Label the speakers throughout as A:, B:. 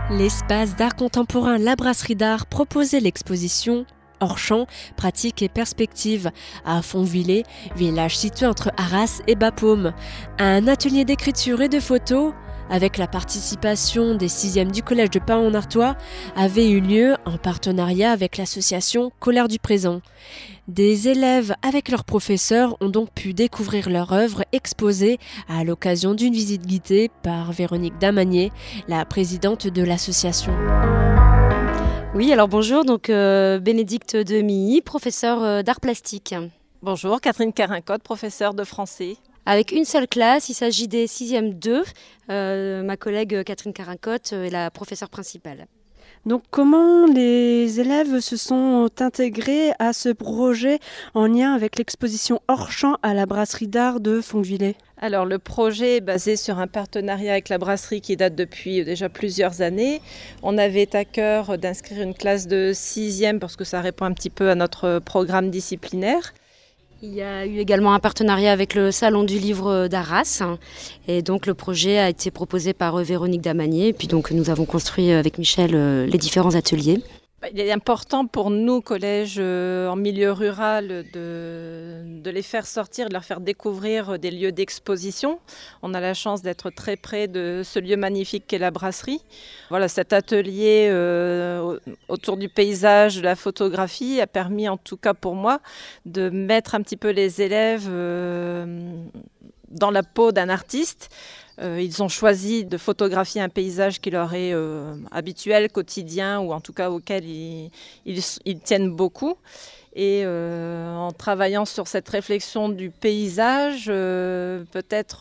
A: L'espace d'art contemporain La Brasserie d'Art proposait l'exposition Hors-champ, pratique et perspective à Fontvillers, village situé entre Arras et Bapaume. Un atelier d'écriture et de photos, avec la participation des 6e du collège de Paon-Artois, avait eu lieu en partenariat avec l'association Colère du Présent. Des élèves avec leurs professeurs ont donc pu découvrir leur œuvre exposée à l'occasion d'une visite guidée par Véronique Damanier, la présidente de l'association.
B: Oui, alors bonjour, donc Bénédicte Demilly, professeure d'art plastique.
C: Bonjour, Catherine Carincotte, professeure de français.
B: Avec une seule classe, il s'agit des 6e 2. Ma collègue Catherine Carincotte est la professeure principale.
D: Donc comment les élèves se sont intégrés à ce projet en lien avec l'exposition Hors-champ à la Brasserie d'Art de Fontvillers ?
C: Alors le projet est basé sur un partenariat avec la brasserie qui date depuis déjà plusieurs années. On avait à cœur d'inscrire une classe de 6e parce que ça répond un petit peu à notre programme disciplinaire.
B: Il y a eu également un partenariat avec le Salon du Livre d'Arras. Et donc le projet a été proposé par Véronique Damanier. Et puis donc nous avons construit avec Michel les différents ateliers.
C: Il est important pour nous, collèges en milieu rural, de les faire sortir, de leur faire découvrir des lieux d'exposition. On a la chance d'être très près de ce lieu magnifique qu'est la brasserie. Voilà, cet atelier autour du paysage, de la photographie, a permis, en tout cas pour moi, de mettre un petit peu les élèves dans la peau d'un artiste. Ils ont choisi de photographier un paysage qui leur est habituel, quotidien, ou en tout cas auquel ils tiennent beaucoup. Et en travaillant sur cette réflexion du paysage, peut-être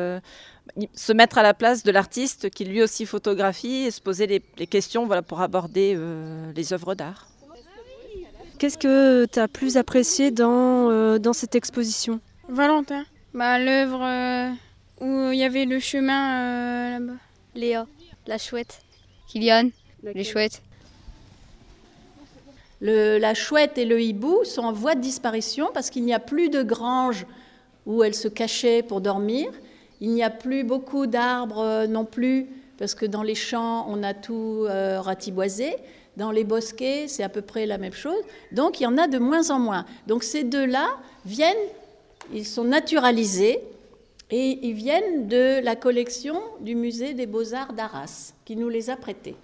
C: se mettre à la place de l'artiste qui lui aussi photographie et se poser les questions pour aborder les œuvres d'art.
D: Qu'est-ce que tu as plus apprécié dans cette exposition ?
E: Valentin, l'œuvre où il y avait le chemin là-bas.
F: Léa, la chouette. Kylian, les chouettes.
G: La chouette et le hibou sont en voie de disparition parce qu'il n'y a plus de granges où elles se cachaient pour dormir. Il n'y a plus beaucoup d'arbres non plus parce que dans les champs, on a tout ratiboisé. Dans les bosquets, c'est à peu près la même chose. Donc, il y en a de moins en moins. Donc, ces deux-là ils sont naturalisés. Et ils viennent de la collection du musée des Beaux-Arts d'Arras, qui nous les a prêtés.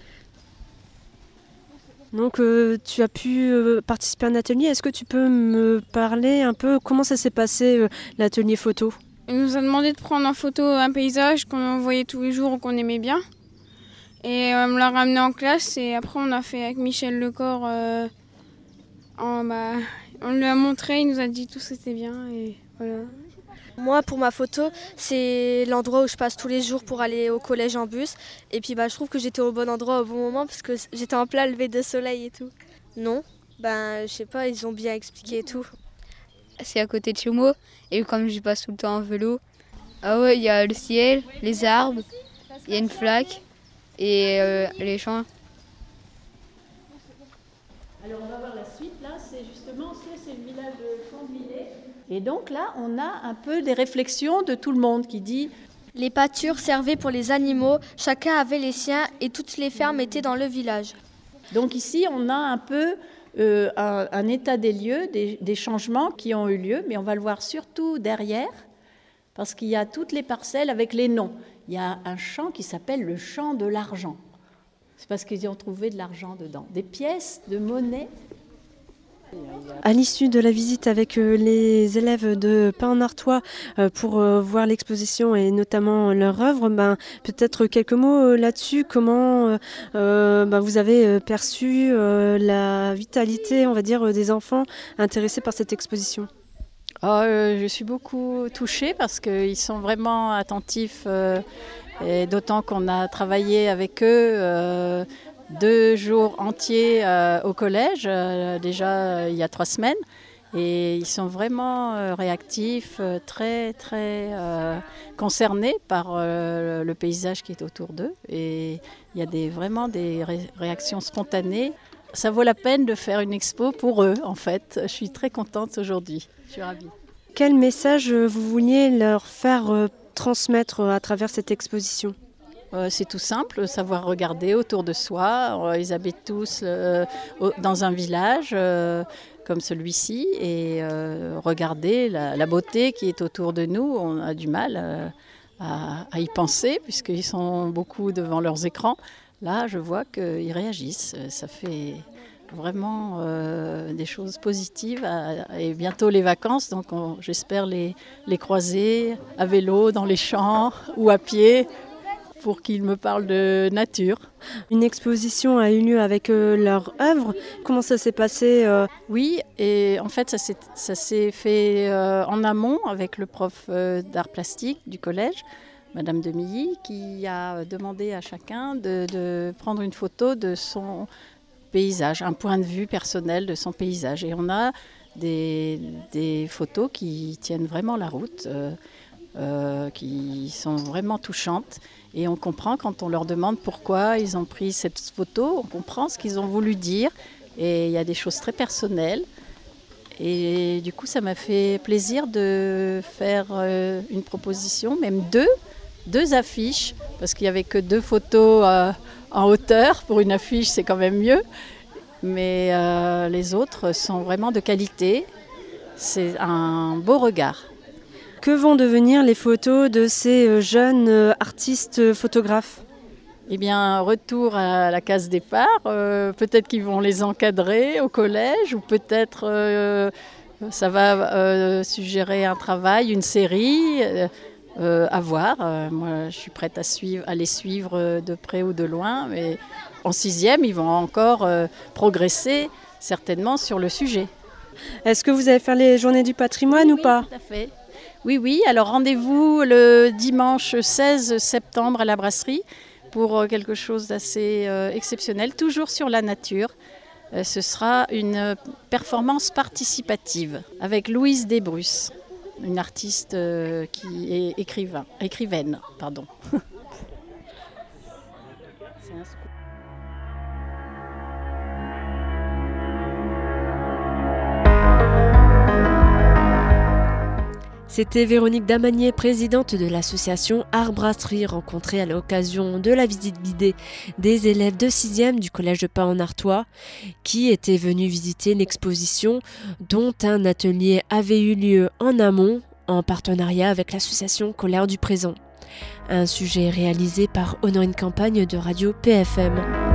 D: Donc tu as pu participer à un atelier. Est-ce que tu peux me parler un peu comment ça s'est passé l'atelier photo ?
E: Il nous a demandé de prendre en photo un paysage qu'on voyait tous les jours ou qu'on aimait bien. Et on me l'a ramené en classe et après on a fait avec Michel Lecor. On lui a montré, il nous a dit tout c'était bien et voilà.
F: Moi, pour ma photo, c'est l'endroit où je passe tous les jours pour aller au collège en bus. Et puis, je trouve que j'étais au bon endroit au bon moment parce que j'étais en plein lever de soleil et tout. Non, je sais pas, ils ont bien expliqué et tout.
H: C'est à côté de chez moi et comme j'y passe tout le temps en vélo, il y a le ciel, les arbres, il y a une flaque et les champs.
G: Alors, on va voir la suite. Là, c'est le village de Fontvillers. Et donc là, on a un peu des réflexions de tout le monde qui dit «
F: Les pâtures servaient pour les animaux, chacun avait les siens et toutes les fermes étaient dans le village. »
G: Donc ici, on a un peu un état des lieux, des changements qui ont eu lieu, mais on va le voir surtout derrière, parce qu'il y a toutes les parcelles avec les noms. Il y a un champ qui s'appelle le champ de l'argent. C'est parce qu'ils y ont trouvé de l'argent dedans. Des pièces de monnaie.
D: À l'issue de la visite avec les élèves de Paon-Artois pour voir l'exposition et notamment leur œuvre, peut-être quelques mots là-dessus. Comment vous avez perçu la vitalité, on va dire, des enfants intéressés par cette exposition ?
I: Je suis beaucoup touchée parce qu'ils sont vraiment attentifs et d'autant qu'on a travaillé avec eux 2 jours entiers au collège, déjà il y a 3 semaines. Et ils sont vraiment réactifs, très très concernés par le paysage qui est autour d'eux. Et il y a vraiment des réactions spontanées. Ça vaut la peine de faire une expo pour eux, en fait. Je suis très contente aujourd'hui. Je suis ravie.
D: Quel message vous vouliez leur faire transmettre à travers cette exposition ?
I: C'est tout simple, savoir regarder autour de soi. Ils habitent tous dans un village comme celui-ci et regarder la beauté qui est autour de nous. On a du mal à y penser puisqu'ils sont beaucoup devant leurs écrans. Là, je vois qu'ils réagissent. Ça fait vraiment des choses positives. Et bientôt les vacances, donc j'espère les croiser à vélo dans les champs ou à pied pour qu'ils me parlent de nature.
D: Une exposition a eu lieu avec leur œuvre. Comment ça s'est passé
I: Oui, et en fait ça s'est fait en amont avec le prof d'art plastique du collège, Madame Demilly, qui a demandé à chacun de prendre une photo de son paysage, un point de vue personnel de son paysage. Et on a des photos qui tiennent vraiment la route, qui sont vraiment touchantes. Et on comprend quand on leur demande pourquoi ils ont pris cette photo, on comprend ce qu'ils ont voulu dire. Et il y a des choses très personnelles. Et du coup, ça m'a fait plaisir de faire une proposition, même deux affiches, parce qu'il n'y avait que 2 photos en hauteur. Pour une affiche, c'est quand même mieux. Mais les autres sont vraiment de qualité. C'est un beau regard.
D: Que vont devenir les photos de ces jeunes artistes photographes ?
I: Eh bien, retour à la case départ. Peut-être qu'ils vont les encadrer au collège ou peut-être ça va suggérer un travail, une série. À voir. Moi, je suis prête à les suivre de près ou de loin. Mais en 6e, ils vont encore progresser certainement sur le sujet.
D: Est-ce que vous allez faire les journées du patrimoine ou pas ?
I: Tout à fait. Oui. Alors rendez-vous le dimanche 16 septembre à la brasserie pour quelque chose d'assez exceptionnel, toujours sur la nature. Ce sera une performance participative avec Louise Desbrusses, une artiste qui est écrivaine. Pardon. C'est un scoop.
A: C'était Véronique Damanier, présidente de l'association Art Brasserie, rencontrée à l'occasion de la visite guidée des élèves de 6e du collège de Pau-en-Artois, qui étaient venus visiter l'exposition dont un atelier avait eu lieu en amont, en partenariat avec l'association Colère du Présent. Un sujet réalisé par Honorine Campagne de Radio PFM.